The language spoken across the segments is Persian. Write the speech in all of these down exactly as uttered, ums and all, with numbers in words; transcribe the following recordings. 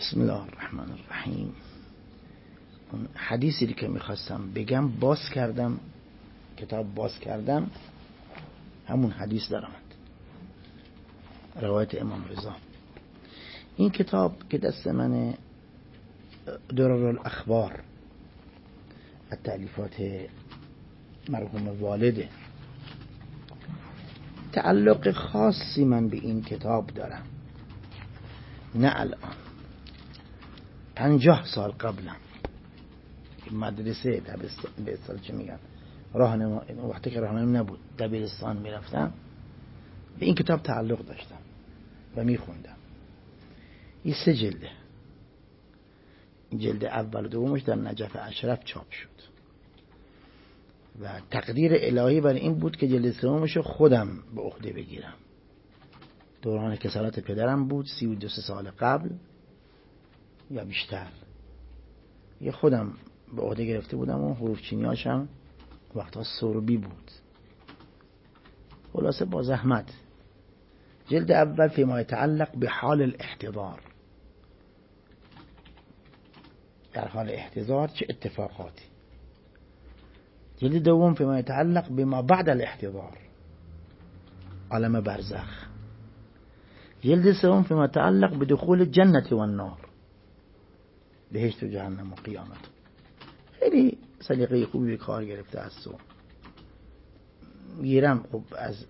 بسم الله الرحمن الرحیم. اون حدیثی که میخواستم بگم باز کردم، کتاب باز کردم، همون حدیث در آمد، روایت امام رضا. این کتاب که دست من، درر الاخبار، تألیفات مرحوم والده، تعلق خاصی من به این کتاب دارم. نه الان، پنجاه سال قبلم مدرسه دبستان، به اصطلاح چه میگن، راهنما، وقتی که راهنما نبود دبیرستان میرفتم، به این کتاب تعلق داشتم و میخوندم. این سه جلده، این جلد اول و دومش در نجف اشرف چاپ شد و تقدیر الهی برای این بود که جلد سومش خودم به عهده بگیرم. دوران کسالت پدرم بود، سی و دو سال قبل یا بیشتر، یه خودم به عهده گرفته بودم و حروف چینیاشم وقتا سربی بود. خلاصه با زحمت. جلد اول فیما یتعلق به حال الاحتضار، در حال احتضار چه اتفاقاتی. جلد دوم فیما یتعلق به ما بعد الاحتضار، عالم برزخ. جلد سوم فیما یتعلق به دخول جنت و النار، بهشت و جهنم و قیامت. خیلی سلیقه خوبی به کار گرفته است و گیرم. خب از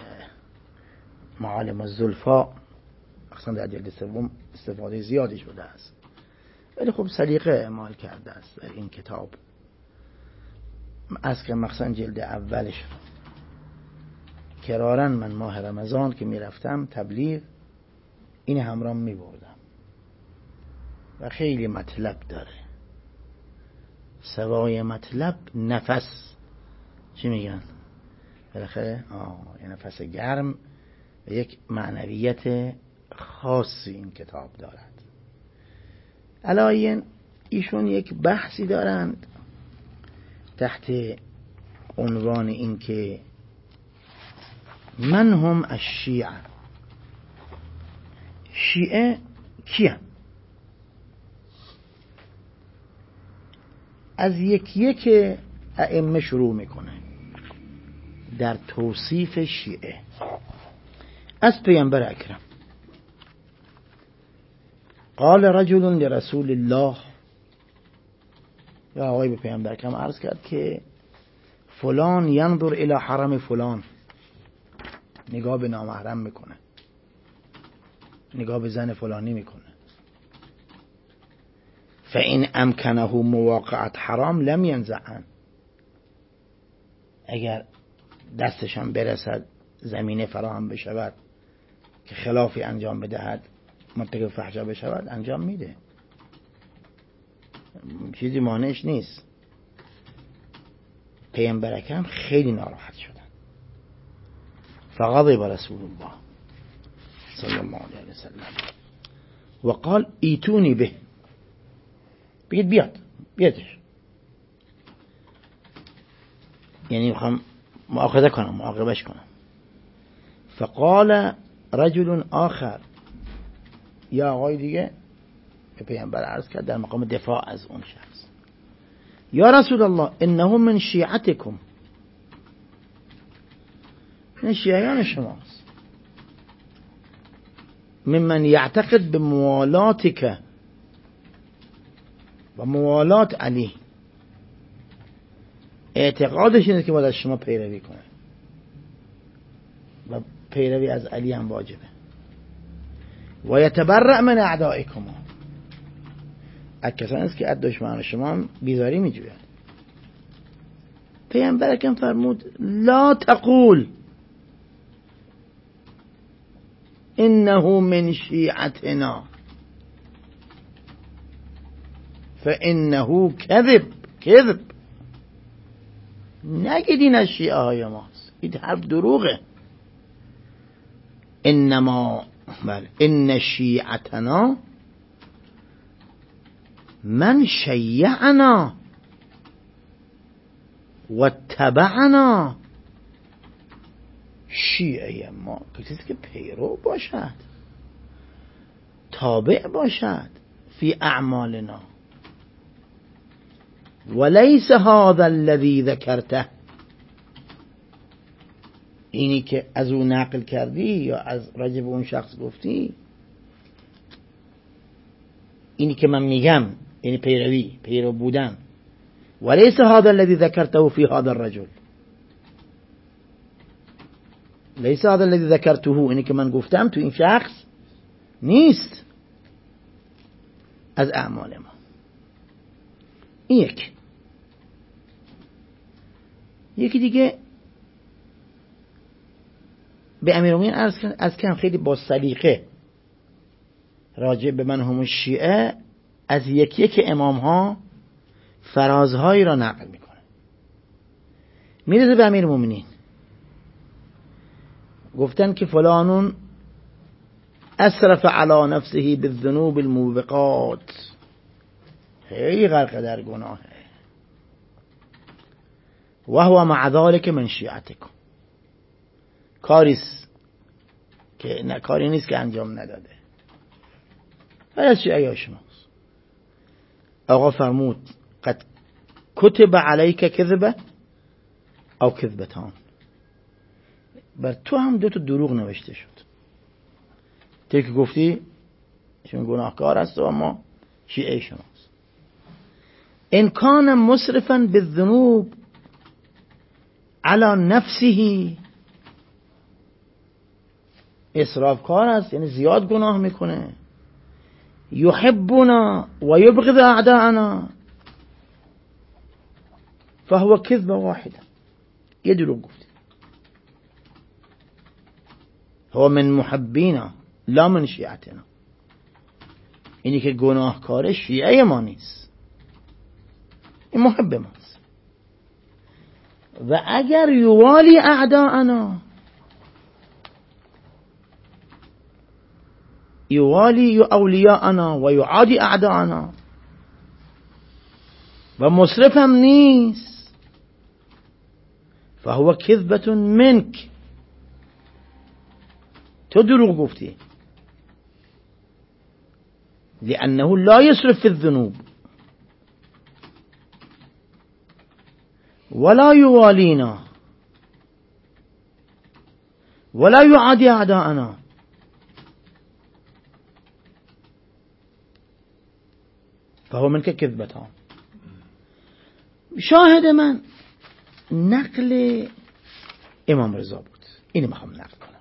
معالم الزلفا اصلا در جلد سوم استفاده زیادی شده است، ولی خب سلیقه اعمال کرده است در این کتاب. از که مخصوصا جلد اولش کرارن من ماه رمضان که میرفتم تبلیغ، این همراه می بردم و خیلی مطلب داره. سوای مطلب نفس، چی میگن بالاخره، آه یه نفس گرم و یک معنویت خاصی این کتاب دارد. علایین ایشون یک بحثی دارند تحت عنوان این که من هم الشیعه، شیعه کیم؟ از یک یک ائمه شروع میکنه در توصیف شیعه. از پیامبر اکرم قال رجل لرسول الله، یا آقای به پیامبر اکرم عرض کرد که فلان ینظر الی حرم فلان، نگاه به نامحرم میکنه، نگاه به زن فلانی میکنه. فإن امکنه مواقعت حرام لم ینزعن، اگر دستشان برسد زمینه فراهم بشود که خلافی انجام بدهد، مرتکب فحشا بشود، انجام میده، چیزی مانعش نیست. پیامبر اکرم خیلی ناراحت شدن. فغضب رسول الله صلی الله علیه و سلم و قال ایتونی به، بگید بیاد، بیادش، یعنی میخوام مؤاخذه کنم، معاقبش کنم. فقال رجل آخر، یا آقای دیگه به پیامبر عرض کرد در مقام دفاع از اون شخص، یا رسول الله انه من شیعتکم، این شیعیان شماست. ممن یعتقد به موالاتک و موالات علی، اعتقادش اینه که باید از شما پیروی کنه و پیروی از علی هم واجبه. و یتبرأ من اعدائکم، از کسانی است که از دشمنان شما بیزاری میجوید. پیامبر اکرم فرمود لا تقول انه من شیعتنا فانه کذب، کذب نگید این از شیعه های ماست، این حرف دروغه. انما بل ان شیعتنا من شیعنا و تبعنا، شیعه ما کسی که پیرو باشد، تابع باشد، في اعمالنا وليس هذا الذي ذكرته. اینی که از اون نقل کردی یا از راجب اون شخص گفتی، اینی که من میگم، یعنی پیروی پیرو بودن. وليس هذا الذي ذكرته في هذا الرجل، ليس هذا الذي ذكرته، اینی که من گفتم تو این شخص نیست از اعمال ما. این یک. یکی دیگه به امیرالمومنین عرض کردم از کم خیلی با سلیقه راجع به من هم شیعه از یکی یک امام ها فرازهایی را نقل میکنه. میرسه به امیرالمومنین گفتن که فلانون اسرف علی نفسه بالذنوب الموبقات، خیلی غرق در گناهه، و هو مع ذلك من شیعتکم، کاریست که نه کاری نیست که انجام نداده، ولی از شیعه شماست. آقا فرمود قد کتب علیک کذبه او کذبتان، بر تو هم دو تا دروغ نوشته شد. تو که گفتی چون گناهکار است و اما شیعه شماست. ان کان مسرفا بالذنوب علی نفسه، اسرافکار است یعنی زیاد گناه میکنه، یحبنا و یبغض اعداءنا، فهو کذب واحده، یه دروغ گفتی. هو من محبینا لا من شیعتنا، اینی که گناهکار شیعه ما نیست، این محب ماست. و اگر یوالی اعداءنا، یوالی اولیاءنا و یعادی اعداءنا، و مصرف هم نیست، فهو کذبت منک، تو دروغ گفتی. لأنه لا يسرف في الذنوب ولا يوالينا ولا يعادي أعداءنا، فهو منك كذبتان. شاهد من نقل امام رضا بود، اینو میخوام نقل کنم.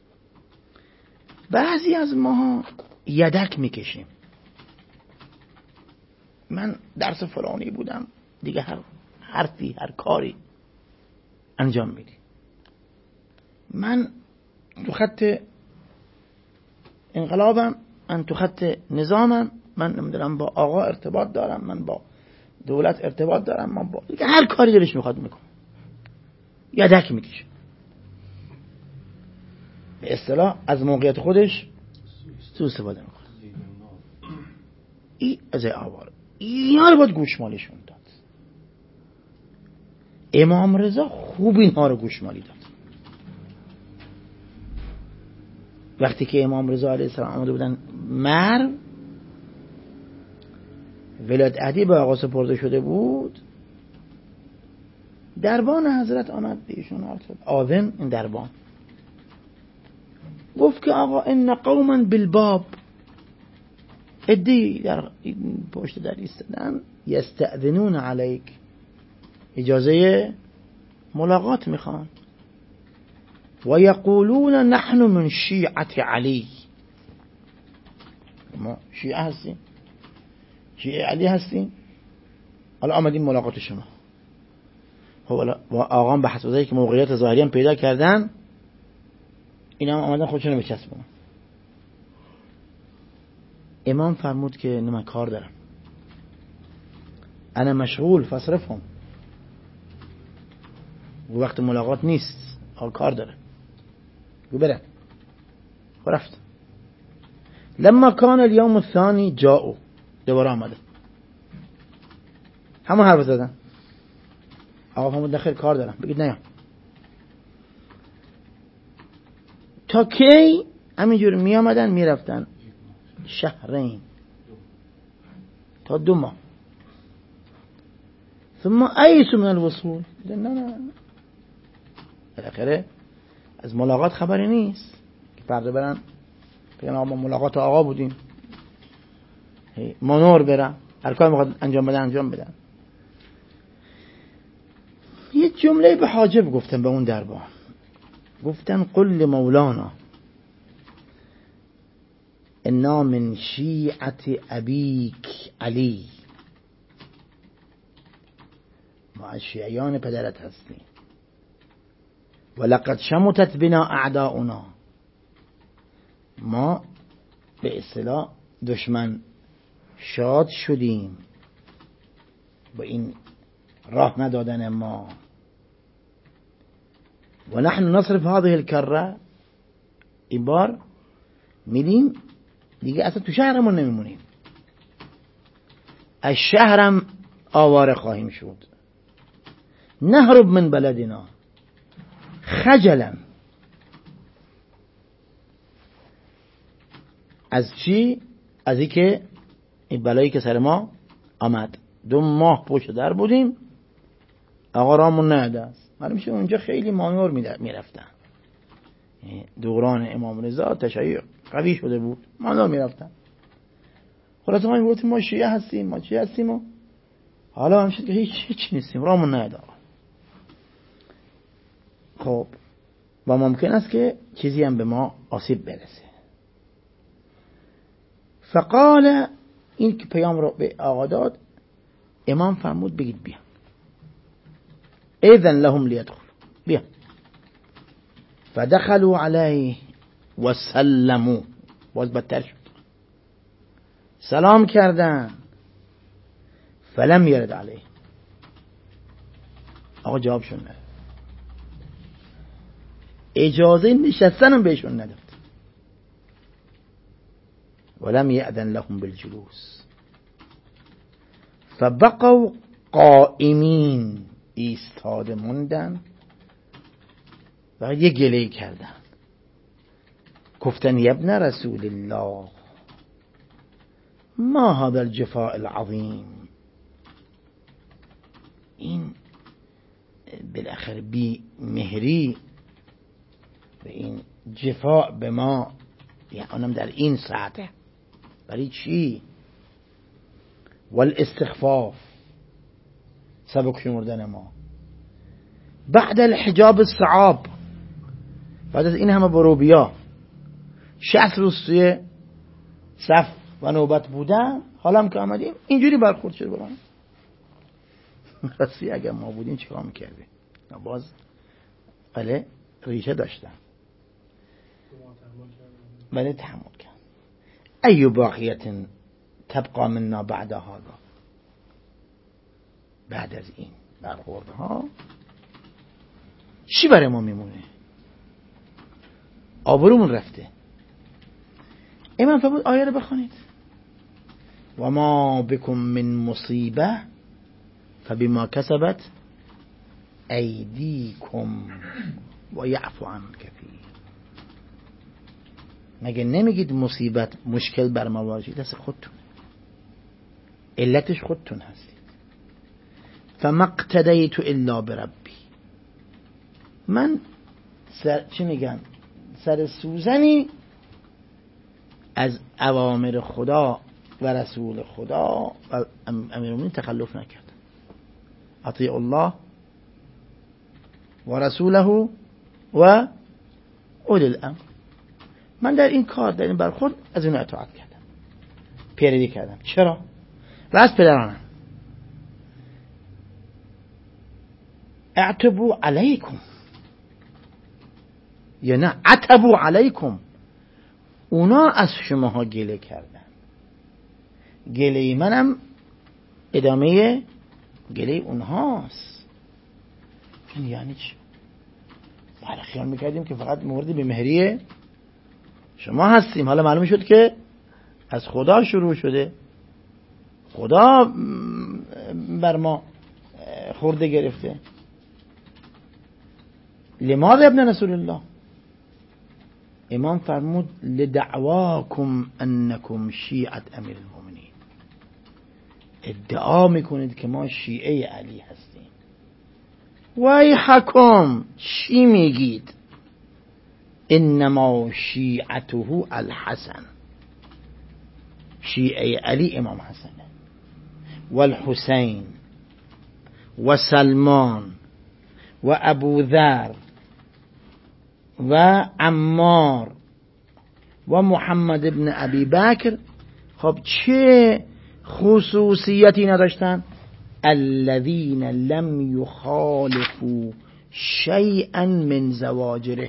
بعضی از ماها یدک میکشیم، من درس فلانی بودم دیگه، هر حرفی هر کاری انجام میدی. من تو خط انقلابم، من تو خط نظامم، من نمیدونم با آقا ارتباط دارم، من با دولت ارتباط دارم، من با دیگه هر کاری دلش میخواد میکنم، یدک میکشه. به اصطلاح از موقعیت خودش سوء استفاده میکنه. این از آوار اینا رو باید گوشمالیشون داد. امام رضا خوب اینها رو گوشمالی داد. وقتی که امام رضا علیه السلام آمده بودن مرو، ولایت عهدی به آقا سپرده شده بود، دربان حضرت آمد به ایشون عرض کرد، آذن، این دربان گفت که آقا ان قوما بالباب، ادی در پشت در ایستادن، یستأذنون علیک، اجازه ملاقات میخوان، و یقولون نحن من شیعت علی، ما شیعه هستیم، شیعه علی هستیم، حالا آمدیم ملاقات شما. و آقام به حسب که موقعیت ظاهری هم پیدا کردن، اینا هم آمدن خودشون رو بچسبونن. امام فرمود که نه من کار دارم، انا مشغول فاصرفهم، و وقت ملاقات نیست، حال کار داره، گو برن. و رفت. لما کان اليوم الثانی جاءو، دوباره آمده، همون حرف زدن. آقا فرمود خیلی کار دارم، بگید نیام. تا کی همینجور می آمدن می رفتن. شهرین، تا دو ماه. ثم ایسو من الوصول، نه نه بالاخره از ملاقات خبری نیست که فردا برن بگن ما ملاقات آقا بودیم، منور برن هر کاری میخواد انجام بدن انجام بدن. یه جمله به حاجب گفتن به اون دربان، گفتن قل مولانا انا من شیعت ابیک علی، ما از شیعیان پدرت هستیم. ولقد شمتت بنا اعداؤنا، ما به اصطلاح دشمن شاد شدیم با این راه ندادن ما. و نحن نصرف هذه الكره، این بار میدیم دیگه اصلا تو شهرمون نمیمونیم، از شهرم آواره خواهیم شد. نهرب من بلدنا خجلا، از چی؟ از این که این بلایی که سر ما آمد. دو ماه پشت در بودیم، آقا رامون نهده است. معلوم میشه اونجا خیلی مانور میرفتن، دوران امام رضا تشیع قوی شده بود، مانور میرفتن. خلاص ما میگفتیم ما شیعه هستیم، ما چی هستیم، و حالا همشید که هیچ هیچ نیستیم، رامون نهده. خب و ممکن است که چیزی هم به ما آسیب برسه. فقال، این که پیام رو به آقا داد، امام فرمود بگید بیا، اذن لهم لیدخلوا، بیا. فدخلوا علیه و سلموا، باز بدتر شد، سلام کردن. فلم یرد علیه، آقا جوابشون نداد، اجازه نشستن هم بهشون نداد. ولم یأذن لهم بالجلوس فبقوا قائمین، ایستاده موندن و یه گله کردن، گفتن یا ابن رسول الله ما هذا الجفاء العظیم، این بالاخره بی مهری و این جفاء به ما، یعنی اونم در این ساعته، برای چی؟ والاستخفاف، سبک شمردن ما، بعد الحجاب الصعاب، بعد از این همه بروبیا شصت روز توی صف و نوبت بودن، حالا هم که آمدیم اینجوری برخورد شد برام. راستی اگر ما بودیم چیکار میکردیم؟ باز بله ریشه داشتن، بله تحمل کرد. ای باقیت تبقى منا بعد هذا، بعد از این برخوردها چی برای ما میمونه؟ آبرومون رفته. امام فرمود آیه رو بخونید، و ما بكم من مصیبه فبما کسبت ایدیکم و یعفو عن کثیر. مگه نمیگید مصیبت مشکل بر ما وارد دست خودتون، علتش خودتون هستید. فما اقتدیت الا بربی، من سر چی میگن سر سوزنی از اوامر خدا و رسول خدا و امیرالمومنین تخلف نکردم. اطیع الله و رسوله و اولی الامر، من در این کار در این برخورد از اون اطاعت کردم، پیروی کردم. چرا؟ راست پدرانم. اعتبوا علیکم، یا نه عتبوا علیکم، اونا از شماها گله کردن، گله منم ادامه گله اونهاست. یعنی چی؟ ما خیال میکردیم که فقط موردی به مهریه شما هستیم، حالا معلوم شد که از خدا شروع شده، خدا بر ما خورده گرفته. لماذا ابن رسول الله؟ امام فرمود لدعواکم انکم شیعت امیر المؤمنین، ادعا میکنید که ما شیعه علی هستیم. وای حکم، چی میگید؟ انما شیعته الحسن، شیعه علی امام حسنه، والحسین و سلمان و ابو ذر و عمار و محمد ابن ابی بکر. خب چه خصوصیتی نداشتن؟ الذين لم يخالفوا شيئا من زواجره،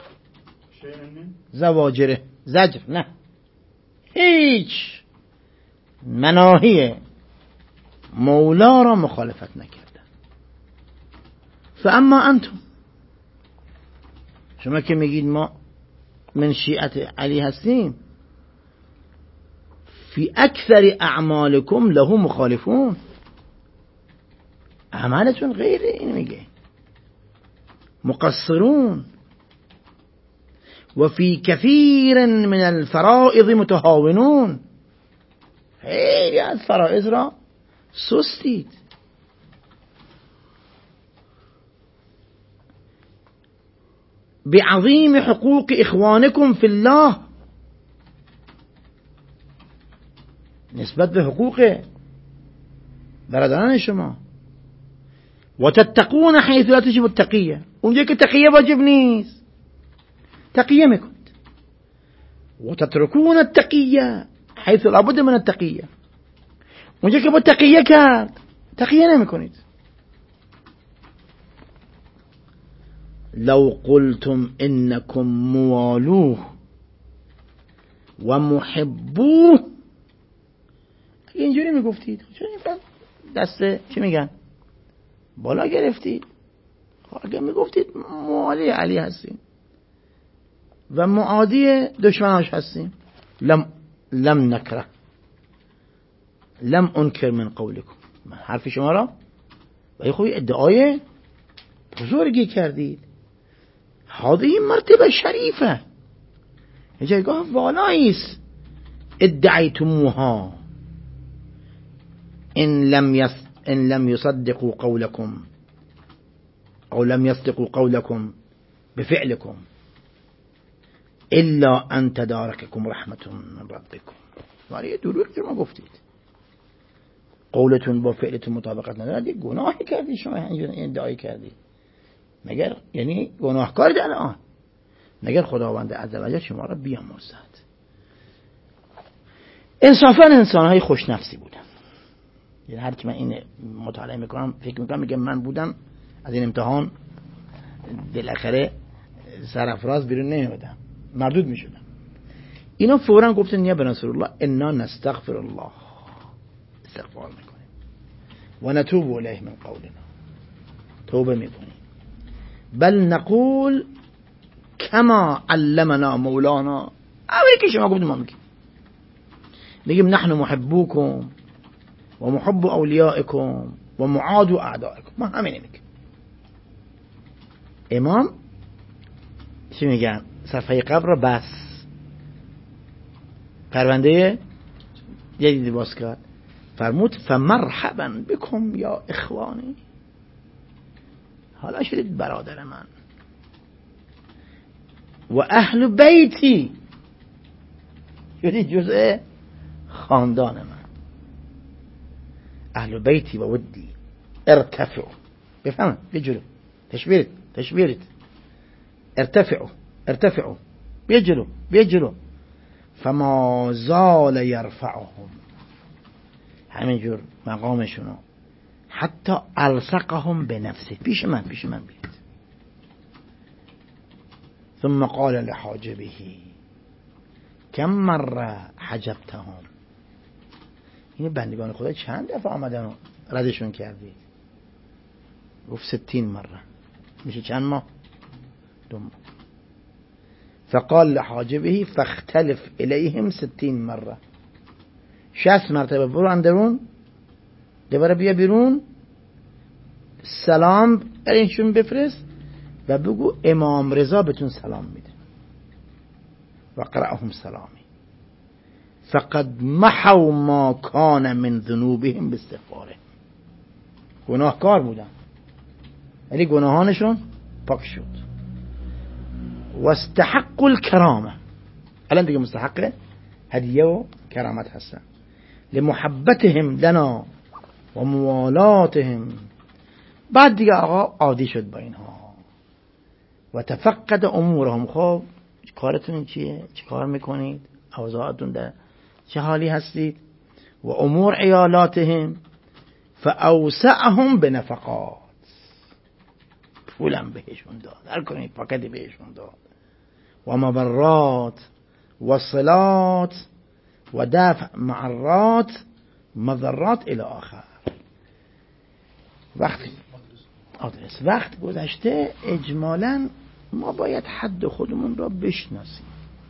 زواجره زجر نه، هیچ مناهی مولا را مخالفت نکردن. فاما انتم، شما که میگید ما من شیعت علی هستیم، فی اکثر اعمالکم له مخالفون، عملتون غیره، این میگه مقصرون، و فی کثیر من الفرائض متهاونون، خیلی از فرائض را سستید. بعظیم حقوق اخوانکم فی الله، نسبت به حقوق برادران شما. و تتقون حیث لا تجب التقیه، اونجا که تقیه واجب نیست تقیه میکنید. و تترکون التقیه حیث لا بد من التقیه، اونجا که با تقیه کرد تقیه نمیکنید. لو قلتم انکم موالوه و محبوه، اگه اینجوری میگفتید چون دسته چی میگن بالا گرفتید، اگه میگفتید موالی علی هستیم و معادی دشمناش هستیم، لم لم نکره لم انکر من قولکم، من حرف شما را و خوبی ادعای بزرگی کردید. هذه مرتبه شریفه، جایگاه والایی است. ادعیتموها ان لم يس ان لم يصدقوا قولكم او لم يصدقوا قولكم بفعلكم الا ان تدارككم رحمة من ربكم. ولی دروغ شما گفتید، قولتون با فعلتون مطابقت ندارد، گناهی کردید شما، این ادعای کردید. مگر یعنی گناهکارید الان، مگر خداوند عزوجل شما را بیامرزد. انصافا انسانهای خوشنفسی بودن، یعنی هر کی من این مطالعه میکنم فکر میکنم میگم من بودم از این امتحان بالاخره سرافراز بیرون نمیادم، مردود میشدم. اینا فوراً گفتن یا رسول الله انا نستغفر الله، استغفار میکنیم، و نتوب الیه من قولنا، توبه میکنیم، بل نقول کما علمنا مولانا، اولی که شما گفتیم ما میگیم میگیم نحن محبوکم و محب اولیائکم و معاد اعدائکم، ما همین میگیم. امام چی میگن؟ صفحه قبر را بس، پرونده جدیدی باز کرد، فرمود فمرحبا بکم یا اخوانی، حالا شدید برادر من و اهل بیتی، شدید جزء خاندان من. اهل بیتی و ودی ارتفعوا، بفهمن بجلو، تشبیرت تشبیرت ارتفعوا ارتفعوا، بيجلوا بيجلوا فما زال يرفعهم، همین جور مقامشونو، حتی الصقهم بنفسه، پیش من پیش من بید. ثم قال لحاجبه کم مره حجبتهم، این بندگان خدا چند دفعه آمدن و ردشون کردید؟ گفت ستین مره، میشه چند ماه؟ دو ماه. فقال لحاجبه فاختلف الیهم ستین مره، شصت مرتبه برو اندرون، دوباره بیا بیرون، سلام برایشون بفرست و بگو امام رضا بهتون سلام میده و قرأهم سلامی. فقد محوا ما کان من ذنوبهم باستغفاره. گناهکار بودن ولی گناهانشون پاک شد. واستحق الكرامه، الان دیگه مستحق هدیه و کرامت هستن. لمحبتهم لنا و موالاتهم، بعد دیگه آقا عادی شد با اینها. و تفقد امورهم، خب کارتون چیه؟ چه کار میکنید؟ اوضاعتون در چه حالی هستید؟ و امور عیالاتهم فاوسعهم بنفقات، پولم بهشون داد، هر کنید پاکتی بهشون داد. و مبرات و صلات و دفع معرات مضرات الی آخر. وقتی آدرس وقت گذشته اجمالاً ما باید حد خودمون را بشناسیم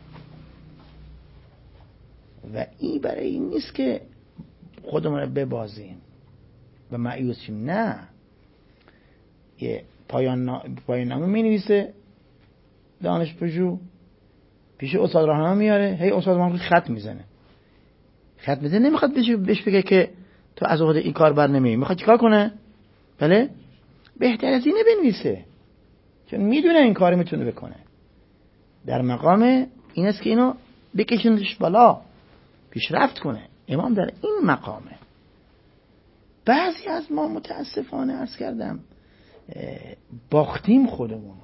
و این برای این نیست که خودمون را ببازیم و مایوس شیم. نه، یه پایان پایان نامه می نویسه دانشپژوه، پیش استاد راهنما میاره، هی استاد راهنما خط میزنه خط میزنه نمیخواد بهش بگه که تو از عهده این کار بر نمیای، میخواد چیکار کنه؟ بله بهتر از اینه بنویسه، چون میدونه این کار میتونه بکنه. در مقام این است که اینو بکشونش بالا، پیشرفت کنه. امام در این مقامه. بعضی از ما متاسفانه عرض کردم باختیم خودمونو.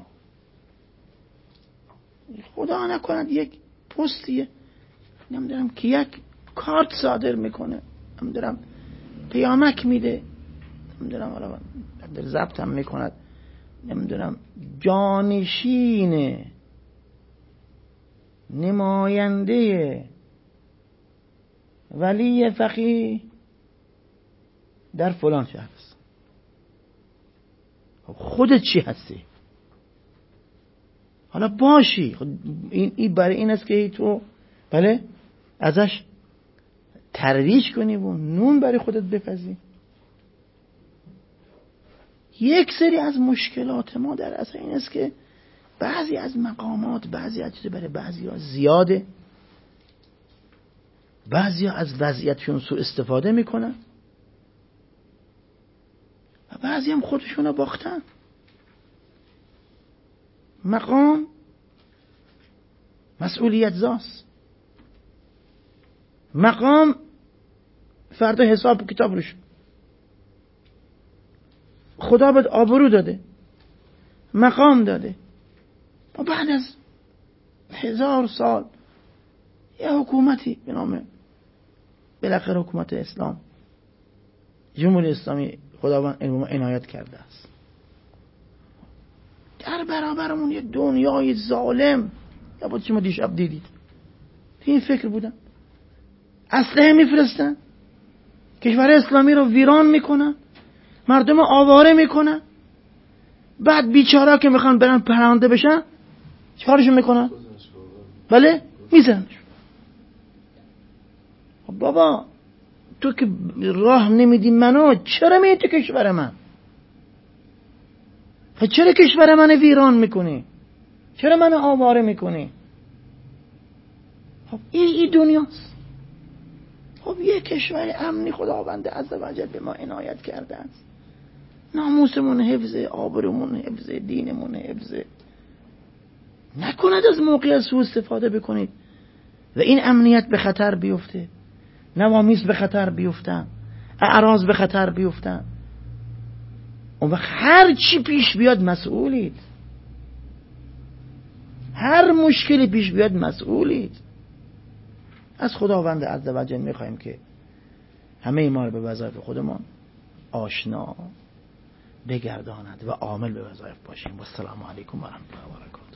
خدا نکند یک پستیه نمیدونم که یک کارت صادر میکنه، نمیدونم پیامک میده، نمیدونم حالا در ضبط هم میکند، نمیدونم جانشین نماینده ولی فقیه در فلان شهر است. خودت چی هستی؟ حالا باشی، این ای برای این است که تو بله ازش ترویج کنی و نون برای خودت بپزی. یک سری از مشکلات ما در اصل این است که بعضی از مقامات، بعضی از چیزا برای بعضی ها زیاده، بعضی ها از وضعیتشون سوء استفاده میکنن و بعضی هم خودشون رو باختن. مقام مسئولیت زاست، مقام فردا حساب کتاب روش. خدا بهت آبرو داده، مقام داده، و بعد از هزار سال یه حکومتی به نام بالاخره حکومت اسلام، جمهوری اسلامی، خداوند علم عنایت کرده است. در برابرمون یه دنیای ظالم، یا بود شما دیشب دیدید این فکر بودن، اسلحه میفرستن، کشور اسلامی رو ویران میکنن، مردم آواره میکنن، بعد بیچاره که میخوان برن پرنده بشن چیکارشون میکنن؟ بله میزننشون. بابا تو که راه نمیدی منو، چرا میدی تو کشور من؟ چرا کشور من ویران میکنی؟ چرا من آواره میکنی؟ خب این این دنیاست. خب یه کشور امنی خداوند عزوجل به ما عنایت کرده است، ناموسمون حفظه، آبرومون حفظه، دینمون حفظه. نکند از موقع سوء استفاده بکنید و این امنیت به خطر بیفته، نوامیس به خطر بیفتن، اعراض به خطر بیفتن. اون وقت هر چی پیش بیاد مسئولید، هر مشکلی پیش بیاد مسئولید. از خداوند عزوجل میخوایم که همه ما رو به وظایف خودمان آشنا بگرداند و عامل به وظایف باشیم. و السلام علیکم و رحمت الله و برکاته.